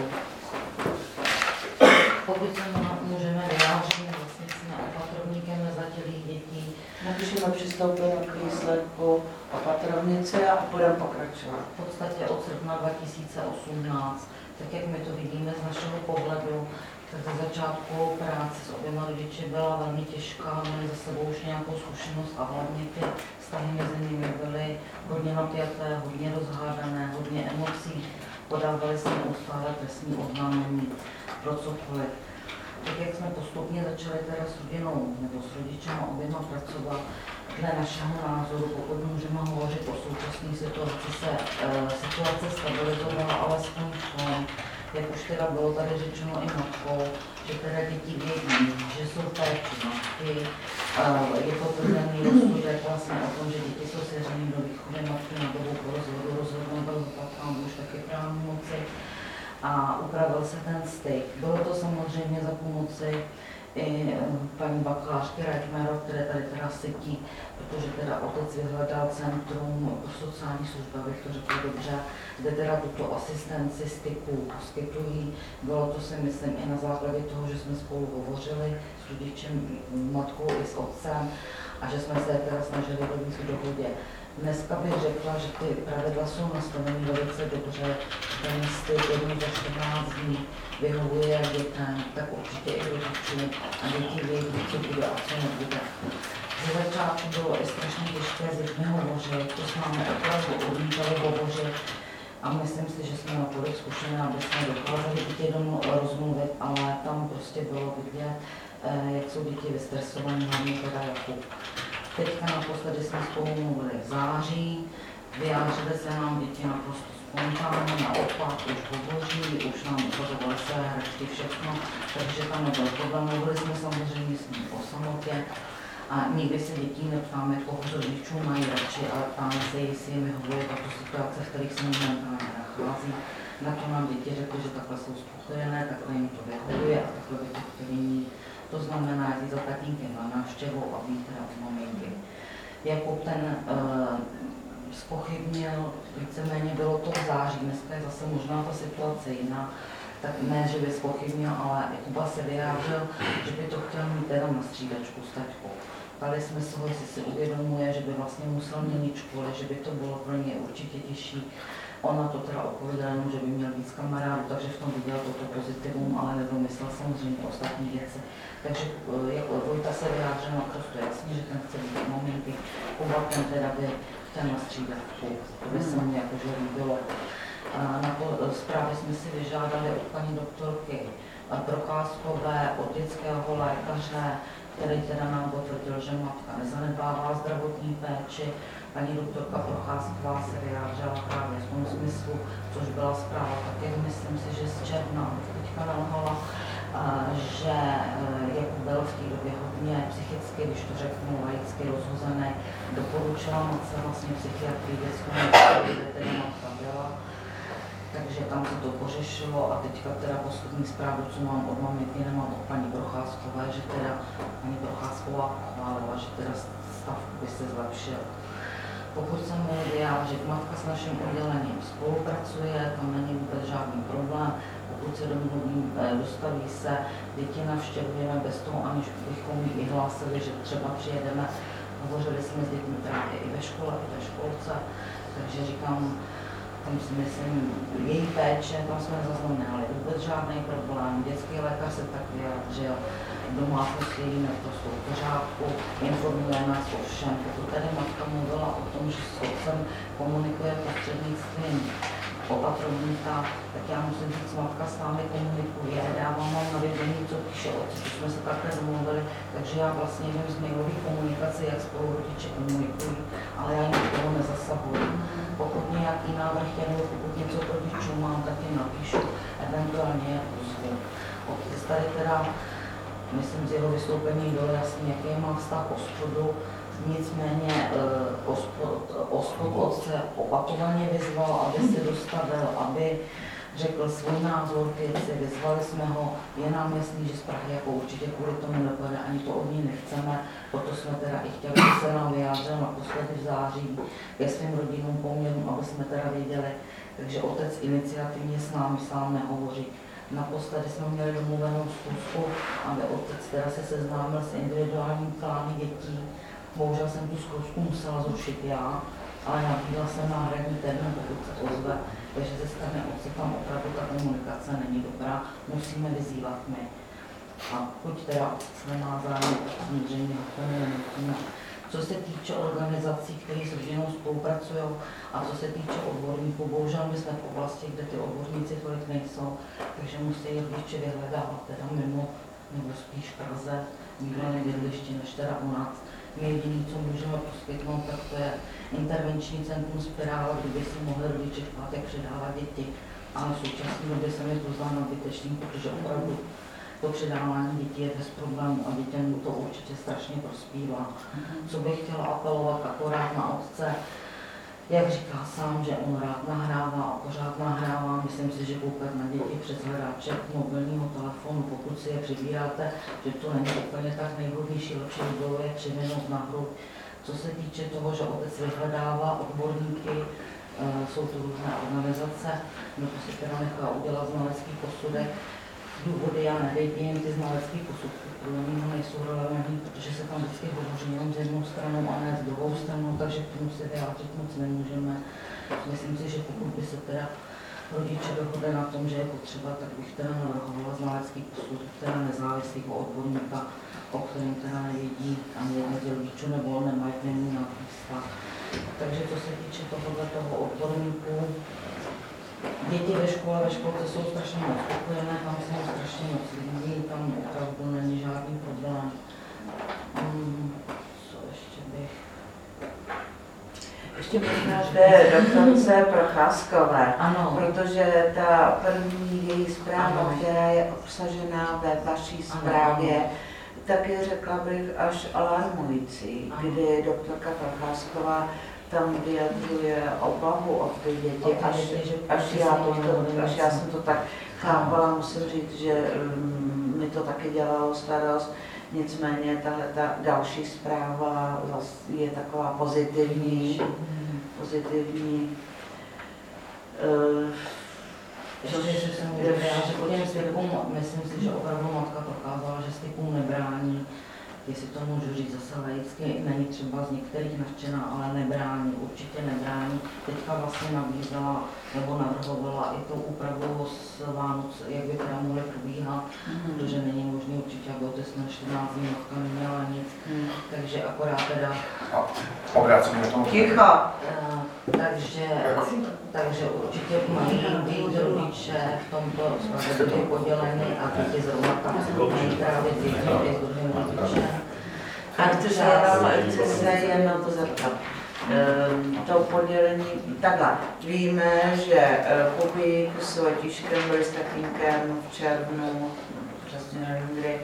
Pokud se můžeme vyjádřit, vlastně jsme opatrovníkem nezletilých dětí. Napíšeme přistoupíme k výsledku opatrovnice a budeme pokračovat. V podstatě od srpna 2018, tak jak my to vidíme z našeho pohledu, tak ze začátku práce s oběma rodiči byla velmi těžká, měli za sebou už nějakou zkušenost a hlavně ty vztahy mezi nimi byly hodně napjaté, hodně rozhádané, hodně emocí, podávali se neustále trestní oznámení pro cokoliv. Tak jak jsme postupně začali teda s rodinou nebo s rodičem oběma pracovat, dle našeho názoru, pokud můžeme hovořit o současné situaci, se situace stabilizovala alespoň v tom, jak už teda bylo tady řečeno i matkou, že teda děti vědí, že jsou v péči matky, je potvrzený rozsudek vlastně o tom, že děti jsou svěřeny do výchovy matky na dobu po rozhodu byl zapatrán už taky právní moci a upravil se ten styk. Bylo to samozřejmě za pomoci i paní bakalářky Reichmerov, které tady teda sedí, protože teda otec vyhledal Centrum sociální služby, abych to řekla dobře, kde teda tuto asistenci styku poskytují Bylo to si myslím i na základě toho, že jsme spolu hovořili s rodičem, matkou i s otcem a že jsme se teda snažili dobít v dohodě. Dneska bych řekla, že ty pravidla jsou nastaveny velice dobře, ten styl 1 za 14 dní vyhovuje jak dětem, tak určitě i rodičům a děti vědí, co bude a co nebude. Ze začátku bylo i strašně těžké s dětmi hovořit, to s námi opravdu odmítali hovořit a myslím si, že jsme natolik zkušené, aby jsme dokázali děti domů rozmluvit, ale tam prostě bylo vidět, jak jsou děti vystresované, hlavně teda Jakub. Teďka naposledy jsme spolu mluvili v září, vyjádřili se nám děti naprosto spontánně, naopak už hovoří, už nám ukazovaly své hračky, všechno, takže tam nebyl problém. Mluvili jsme samozřejmě s ním o samotě a nikdy se dětí neptáme, koho z rodičů mají radši, ale ptáme se, jestli jim vyhovuje tato situace, v kterých se momentálně nachází. Na to nám děti řekly, že takhle jsou spokojené, takhle jim to vyhovuje a takhle by to chtěli mít. To znamená jít za tatínkem na návštěvu a být teda u maminky. Jakub ten zpochybnil, víceméně bylo to v září, dneska je zase možná ta situace jiná, tak ne, že by zpochybnil, ale Jakuba se vyjádřil, že by to chtěl mít teda na střídačku s taťkou. Ptali jsme se ho, jestli si uvědomuje, že by vlastně musel měnit školy, že by to bylo pro ně určitě těžší. Ona to teda odpověděla, že by měl víc kamarádů, takže v tom viděl toto pozitivum, ale nedomyslel samozřejmě ostatní věci. Takže jako Vojta se vyjádřil naprosto jasně, že ten chce být maminky, Kuba ten teda by chtěl nastřídat půl, to by se mi jakože líbilo. Na to zprávy jsme si vyžádali od paní doktorky Procházkové, od dětského lékaře, který teda nám potvrdil, že matka nezanedbává zdravotní péči. Paní doktorka Procházková se vyjádřila právě v tom smyslu, což byla zpráva taky, myslím si, že z června teďka nalhala, že Jakub byl v té době hodně psychicky, když to řeknu laicky, rozhozený, doporučila matce vlastně psychiatrii dětskou, kde teda matka byla. Takže tam se to pořešilo a teďka teda poslední zprávu, co mám od maminky, nemám od paní Procházkové, že teda paní Procházková pochválila, že teda stav by se zlepšil. Pokud jsem měl vyjádřit, matka s naším oddělením spolupracuje, tam není vůbec žádný problém. Pokud se dostaví se, děti navštěvujeme bez toho, aniž bychom jí vyhlásili, že třeba přijedeme. Hovořili jsme s dětmi právě i ve škole, i ve školce, takže říkám, tam si myslím, její péče, tam jsme nezaznamenali vůbec žádný problém. Dětský lékař se tak vyjádřil, domácnost je naprosto v pořádku, informuje nás o všem. Pokud tady matka mluvila o tom, že s otcem komunikuje prostřednictvím opatrovníka, tak já musím říct, matka s námi komunikuje, dávám vám na vědomí, co píše otec, že jsme se takhle domluvili, takže já vlastně vím z mailové komunikace, jak spolu rodiče komunikují, ale já jim do toho nezasahuji. Pokud nějaký návrh je, nebo pokud něco k rodičům mám, tak jim napíšu, eventuálně ozvu. Otec tady teda, myslím, z jeho vystoupení bylo jasný, jaký má vztah ospodu, nicméně ospod otce opakovaně vyzval, aby se dostavil, aby řekl svůj názor věci, vyzvali jsme ho, je nám jasný, že z Prahy jako určitě kvůli tomu nepojede, ani to od ní nechceme, proto jsme teda i chtěli, aby se nám vyjádřil naposledy v září ke svým rodinným poměrům, aby jsme teda věděli, takže otec iniciativně s námi sám nehovoří. Naposledy jsme měli domluvenou schůzku, aby otec teda se seznámil s individuálním plány dětí. Bohužel jsem tu schůzku musela zrušit já, ale nabídla jsem náhradní termín, pokud se ozve, takže ze strany otce tam opravdu ta komunikace není dobrá, musíme vyzývat my. A pokud teda otec nemá zájem, samozřejmě ho to nenutíme. Co se týče organizací, které s rodinou spolupracují a co se týče odborníků, bohužel my jsme v oblasti, kde ty odborníci tolik nejsou, takže musí rodiče vyhledávat teda mimo, nebo spíš v Praze, bývalé bydliště, než teda u nás. My jediné, co můžeme poskytnout, tak to je intervenční centrum Spirála, kde by si mohli rodiče v pátek předávat děti. Ale v současné době se mi to zdá nadbytečný, protože opravdu to předávání dětí je bez problémů a dětem to určitě strašně prospívá. Co bych chtěla apelovat akorát na otce, jak říká sám, že on rád nahrává a pořád nahrává, myslím si, že koukat na děti přes hledáček mobilního telefonu, pokud si je přibíráte, že to není úplně tak nejvhodnější, lepší by bylo je přivinout na hru. Co se týče toho, že otec vyhledává odborníky, jsou to různé organizace, no to si teda nechá udělat znalecký posudek. Důvody já nevidím, ty znalecké posudky podle mě nejsou relevantní, protože se tam vždycky hovoří jenom z jednou stranou a ne z druhou stranou, takže k tomu se vyjádřit moc nemůžeme. Myslím si, že pokud by se teda rodiče dohodli na tom, že je potřeba, tak bych teda navrhovala znalecký posudek, teda nezávislého odborníka, o kterém teda nevidí ani jeden z rodičů nebo nemají k němu nějaký vztah. Takže co se týče toho odborníku, děti ve školce jsou strašně moc spokojené, tam jsou strašně moc lidí, tam opravdu není žádný problém. Co ještě bych? Ještě možná té doktorce Procházkové, Ano. Protože ta první její zpráva, která je obsažená ve vaší zprávě, tak je, řekla bych, až alarmující, kdy doktorka Procházková tam vyjadřuje obavu o ty děti, až já jsem to tak chápala, musím říct, že mi to taky dělalo starost. Nicméně tahle ta další zpráva je taková pozitivní. Ještě se můžu vyjádřit o těm stypům, myslím si, že opravdu matka prokázala, že stypům nebrání. Jestli to můžu říct zase laicky, není třeba z některých nadšená, ale nebrání, určitě nebrání. Teďka vlastně nabízela nebo navrhovala i tou úpravu z Vánoc, jak by teda mohly probíhat, protože není možné určitě, aby otec na 14 dní matka neměla nic, takže akorát teda... Obracím do toho. Ticho! Takže určitě mají být rodiče v tomto spravedlivě poděleny a děti zrovna tam mají právě děti s druhým rodičem. A chci se jen na to zeptat. To podělení, takhle, víme, že Kubík s Vojtíškem byli s tatínkem v červnu, přesně nevím kdy,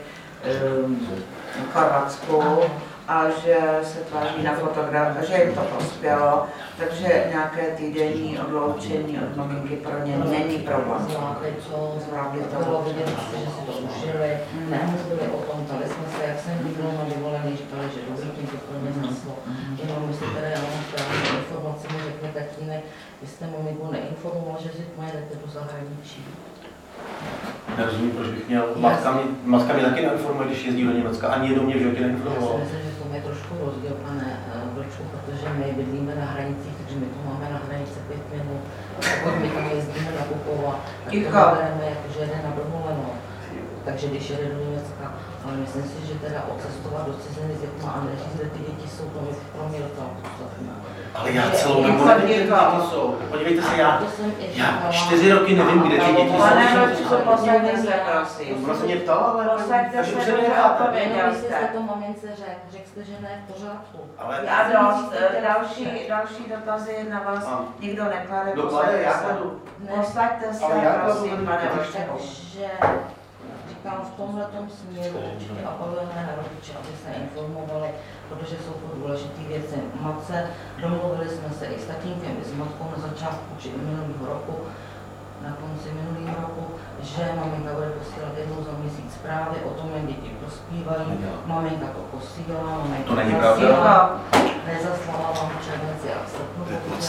v Chorvatsku a že se tváří na fotografii, že jim to prospělo, takže nějaké týdenní odloučení od maminky pro ně není problém. Zvládli to. Bylo vidět, že si to užili, nemluvili o tom, ptali jsme se, jak jsem byl na dovolený, říkali, že dobrý, tím to pro ně zneslo. Jenom by si teda, já mám správnou informaci, mi řekne tatínek, vy jste maminku neinformoval, že si pojedete do zahraničí. Nerozumím, proč bych měl. Matka mě taky neinformuje, když jezdí do Německa. Ani jednou mě v životě neinformovala. Já si myslím, že to je trošku rozdíl, pane Vlčku, protože my bydlíme na hranicích, takže my to máme na hranici 5 minut. Pokud my tam jezdíme nakupovat, tak to bereme jakože jede na dovolenou. Takže když jede do Německa, ale myslím si, že teda odcestovat do ciziny s dětma a neříct, že ty děti jsou pro mě docela podstatné. Ale já celou dobu nevím, kde ty děti jsou. Podívejte se, já 4 roky nevím, kde ty děti jsou. Pane Vlčku, posaďte se, prosím. Ona se mě ptala, ale posaďte se, už Vy jste to mamince řekl jste, že ne v pořádku. Já dost, další dotazy na vás nikdo neklade, posaďte se. Posaďte se, prosím, pane Vlčku. Říkám, v tomhletom směru určitě apelujeme na rodiče, aby se informovali, protože jsou to důležité věci. Matce, domluvili jsme se i s tatínkem, i s matkou na začátku minulého roku, na konci minulého roku, že maminka bude posílat jednou za měsíc zprávy o tom, jak děti prospívají. Maminka to posílá, maminka to není pravda. Nezaslala vám v červenci a v srpnu,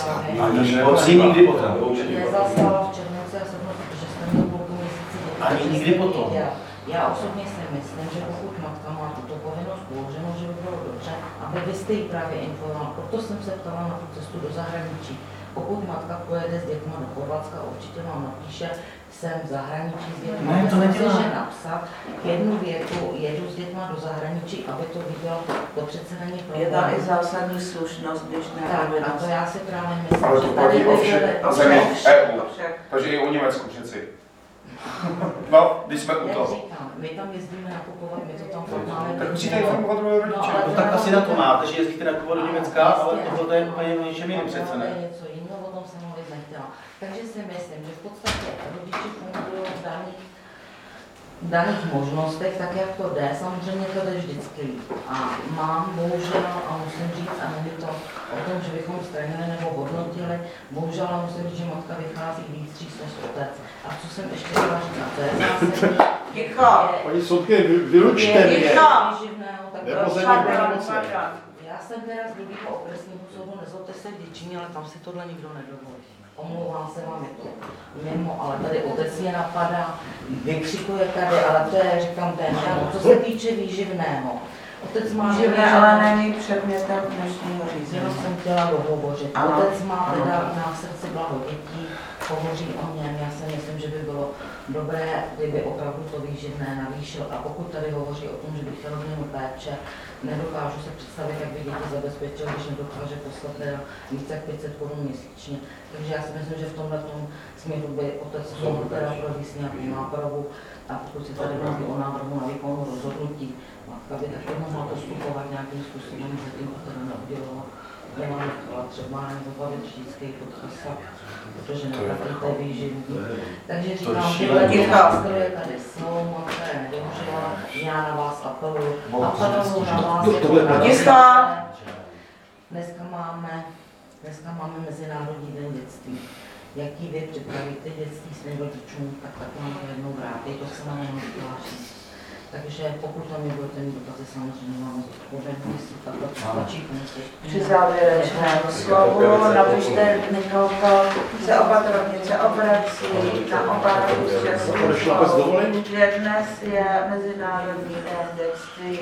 nezaslala v červenci a srpnu, protože jste měl půlku měsíci děti. Ani nikdy potom. Já osobně si myslím, že pokud matka má tuto povinnost uloženou, že by bylo dobře, aby vy jste ji právě informoval. Proto jsem se ptala na tu cestu do zahraničí. Pokud matka pojede s dětma do Chorvatska, určitě vám napíše, jsem v zahraničí s dětma. Ne, to nedělá. Že napsat jednu větu, jedu s dětma do zahraničí, aby to viděl, to přece není problém. Je tam i zásadní slušnost, když ne. Tak, a to já si právě myslím, ale že to tady platí o všech EU, takže i o Německu přeci. No, když jsme u toho. My tam jezdíme nakupovat, my to tam fakt máme. Tak musíte informovat druhé rodiče. No tak asi na to máte, že jezdíte nakupovat do Německa, ale tohle je úplně něčem jiným přece, ne? Něco jiného, o tom jsem mluvit nechtěla. Takže si myslím, že v podstatě rodiče fungují v daných možnostech, tak jak to jde, samozřejmě to jde vždycky. A mám bohužel, a musím říct, a není to o tom, že bychom stranili nebo hodnotili, bohužel musím říct, že matka vychází víc stříc než otec. A co jsem ještě chtěla říct, to je zásadní. Paní soudkyně, vylučte mě. Já si jsem teda z druhého okresního soudu, nezlobte se v Děčíně, ale tam si tohle nikdo nedovolí. Omlouvám se vám, je to mimo, ale tady otec mě napadá, vykřikuje tady, ale to je, říkám, ten, co se týče výživného. Otec má Výživné, ale není předmětem dnešního řízení. Jenom jsem chtěla dohovořit. Otec má teda na srdci blaho dětí, hovoří o něm. Já si myslím, že by bylo dobré, kdyby opravdu to výživné navýšil. A pokud tady hovoří o tom, že by chtěl změnu péče, nedokážu se představit, jak by děti zabezpečil, když nedokáže poslat více jak 500 Kč měsíčně. Takže já si myslím, že v tomhle směru by otec mohl teda provést nějakou nápravu. A pokud si tady mluví o návrhu na výkonu rozhodnutí, matka by taky mohla postupovat nějakým způsobem, zatím to teda neudělala. Byla nechala třeba nebavit vždycky podpisat, protože nepravíte výživní. Takže říkám, tyhle nástroje tady jsou, matka je nevyužila, já na vás apeluju na vás Dneska máme Mezinárodní den dětství. Jaký vy připravíte dětství svým rodičům, tak nám to jednou vrátí, to se nám jenom říct. Takže pokud tam nebudete mít dotazy, samozřejmě máme zodpovědnost, jestli takhle tlačí funkci. Při závěrečném slovu napište někoho, se opatrovnice obrací na obáru že dnes je Mezinárodní den dětství.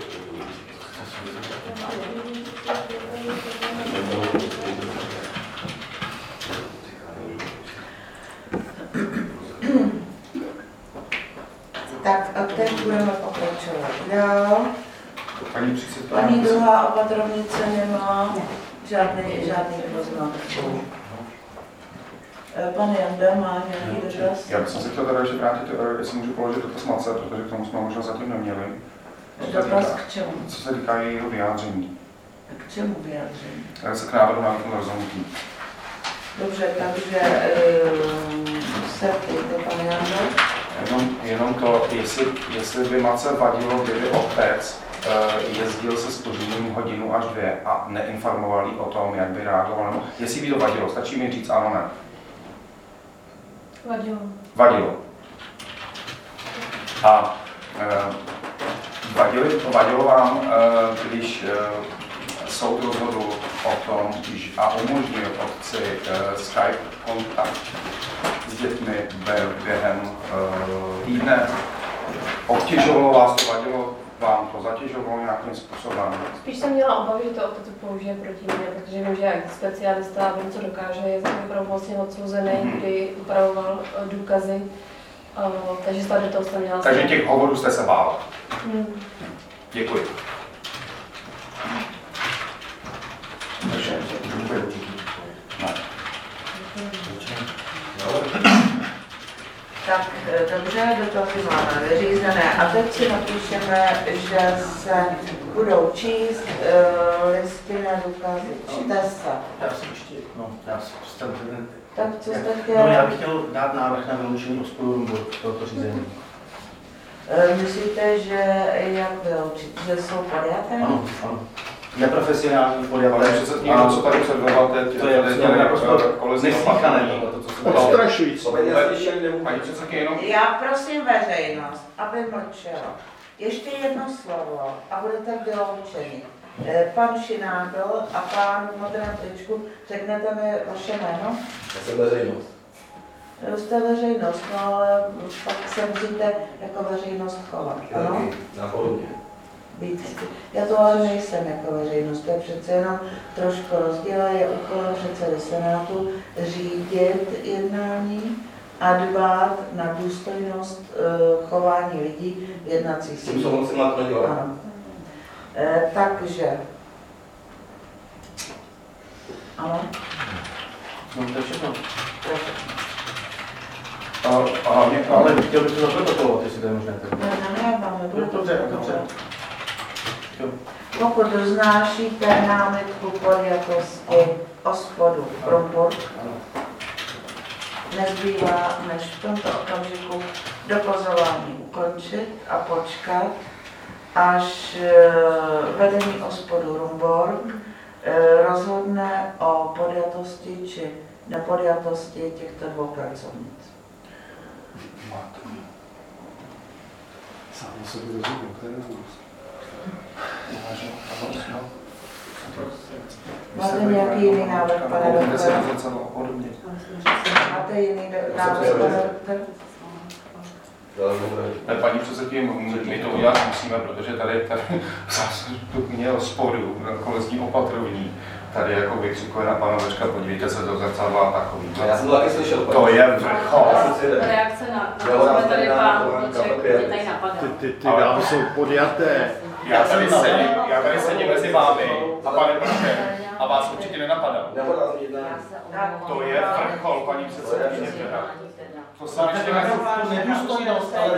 Tak a teď budeme pokračovat dál. Paní druhá opatrovnice nemá žádný poznatek. Pane Janda má nějaký dotaz? Já bych se chtěl teda ještě vrátit, jestli můžu položit dotaz matce, protože k tomu jsme možná zatím neměli. Dotaz k čemu? Co se týká jejího vyjádření. K čemu vyjádření? Se k návrhu na výkon rozhodnutí. Dobře, takže se ptejte, pane Janda. Jenom to, jestli by matce vadilo, kdyby otec jezdil se zpožděním hodinu až 2 a neinformoval jí o tom, jak by reagoval, nebo jestli by to vadilo, stačí mi říct ano, ne? Vadilo. A vadilo vám, když soud rozhodl o tom a umožnil otci Skype kontakt s dětmi během týdne. Obtěžovalo vás to, vadilo vám to, zatěžovalo nějakým způsobem? Spíš jsem měla obavy, že to otec použije proti mě, protože vím, že jak specialista vím, co dokáže, je pravomocně odsouzený, kdy upravoval důkazy, takže tady to jsem měla. Takže těch hovorů jste se bál? Děkuji. Tak dobře, dotazy máme vyřízené. A teď si napíšeme, že se budou číst listinné důkazy. Čte se. Tak co jste chtěl? No, já bych chtěl dát návrh na vyloučení osporu tohoto řízení. Myslíte, že jak vyloučit? Že jsou podjaté? Ano. Neprofesionální podjaté. Přece někdo, co tady předvedl, to je naprosto neslychané. Odstrašující. Já prosím veřejnost, aby mlčela. Ještě jedno slovo a budete vyloučeni. Pan Šinágl a pán v modrém tričku, řeknete mi vaše jméno? Já jsem veřejnost. Jste veřejnost, no ale pak se musíte jako veřejnost chovat, ano? Na podobně. Já to ale nejsem jako veřejnost, to je přece jenom trošku rozdíl, je úkolem předsedy Senátu řídit jednání a dbát na důstojnost chování lidí v jednacích S tím souhlasím na to nedělat. Ano. Takže. Ano? No to je všechno. Ale chtěl bych to zaprotokolovat, jestli to je možné. Nemáme, Dobře. Pokud vznášíte námitku podjatosti OSPODu Bromburg, nezbývá než v tomto okamžiku dopozování ukončit a počkat, až vedení OSPODu Rumborg rozhodne o podjatosti či nepodjatosti těchto dvou pracovnic. Sám se budu rozhodnout, to je Máte nějaký jiný návrh, pane doktore? podobně. Máte jiný návrh, pane doktore? Paní předsedkyně, my to udělat musíme, protože tady měl sporu kolezní opatrovní. Tady jako vykřikuje na pana Večka, podívejte se do zrcadla takový. Já jsem to taky slyšel. To je vrchol. Reakce na to, jsme tady pán Vlček, mě tady napadá. Ty dámy jsou podjaté. Já tady sedím mezi vámi a panem Vlčkem a vás určitě nenapadá. To je vrchol, paní předsedkyně. To jsem ještě nedůstojnost, ale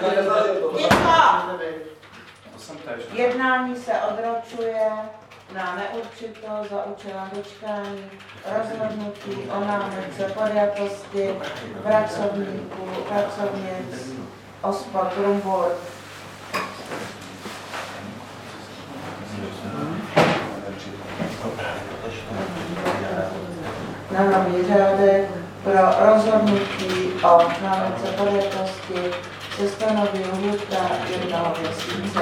to jsem též. Jednání se odročuje na neurčito za účelem dočkání rozhodnutí o námitce podjatosti pracovnic OSPOD Rumburk. Na nový řádek pro rozhodnutí o námitce podjatosti se stanoví lhůta 1 měsíce.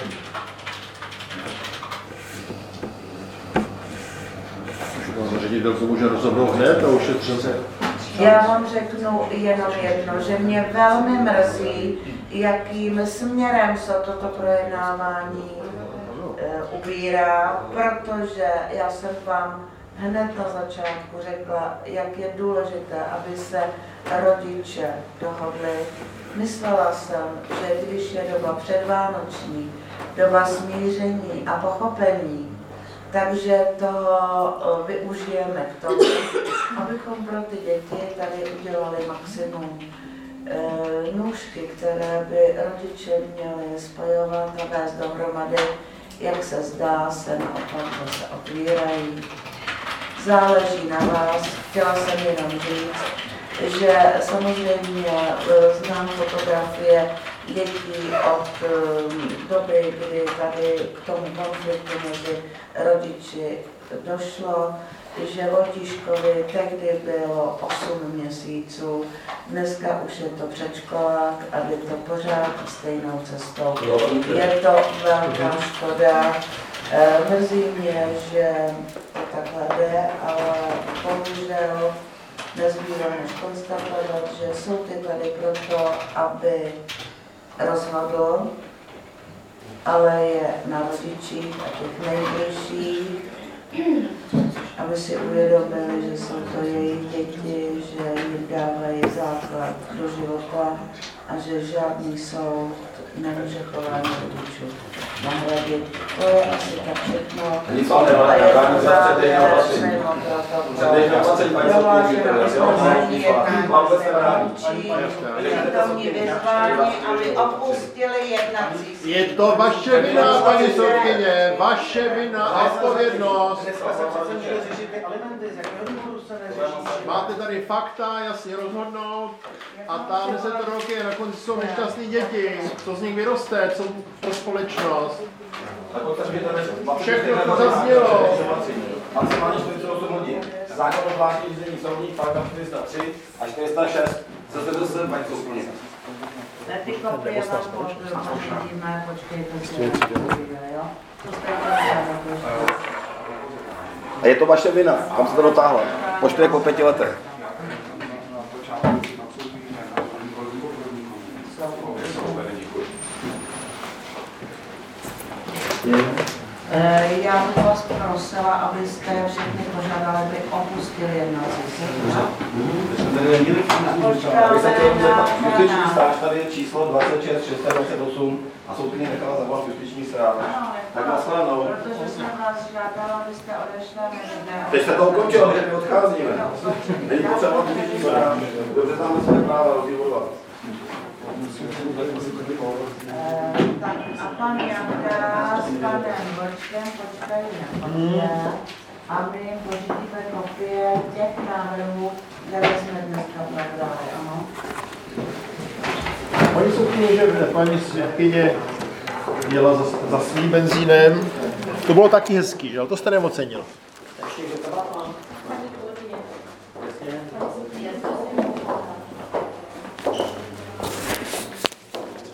Ředitel to může rozhodnout hned a ušetřit se. Já vám řeknu jenom jedno, že mě velmi mrzí, jakým směrem se toto projednávání ubírá, protože já jsem vám hned na začátku řekla, jak je důležité, aby se rodiče dohodli. Myslela jsem, že když je doba předvánoční, doba smíření a pochopení, takže to využijeme k tomu, abychom pro ty děti tady udělali maximum. Nůžky, které by rodiče měli spojovat a vést dohromady, jak se zdá, se naopak se otvírají. Záleží na vás, chtěla jsem jenom říct, že samozřejmě znám fotografie dětí od doby, kdy tady k tomu konfliktu mezi rodiči došlo, že Lotíškovi tehdy bylo 8 měsíců, dneska už je to předškolák a jde to pořád stejnou cestou. Je to velká škoda. Mrzí mě, že to takhle jde, ale bohužel nezbývá než konstatovat, že jsou ty tady proto, aby rozhodl, ale je na rodičích a těch nejbližších, aby si uvědomili, že jsou to jejich děti, že jim dávají základ do života a že žádný soud nemůže chování rodičů nahradit. To je asi tak všechno. Nic vám nemá, nebrání za předej na placení. Předej na placení, paní přítomní vyzvání, aby opustili jednací síť. Je to vaše vina, paní soudkyně, vaše vina a odpovědnost. Máte tady fakta, jasně rozhodnout a tam 10 roky na konci jsou nešťastný děti. Co z nich vyroste, co pro společnost. Všechno to zaznělo. Maximálně 48 hodin. Zákon o zvláštní řízení soudní, paragraf 403 a 406. Co se dostane, paní soudkyně? Ty kopie vám pošleme, počkejte si, jo? A je to vaše vina, kam se to dotáhla? Poštu jako 5 letech. Já bych vás prosila, abyste všechny požádali, by opustili jednací síť. Justiční stáž tady je číslo 26 628 a soudkyně nechala zavolat justiční stráž. Tak nashledanou. Protože jsem vás žádala, abyste odešla, ne. Teď se to ukončilo, že my odcházíme. Není potřeba justiční stráž. Dobře známe své práva rozhodovat. Tak a pan Janda s panem Vlčkem počkají na kopie a my jim pořídíme kopie těch návrhů, které jsme dneska probrali, ano. Paní soudkyně, že paní svědkyně jela za svým benzínem. To bylo taky hezký, že? To jste neocenil.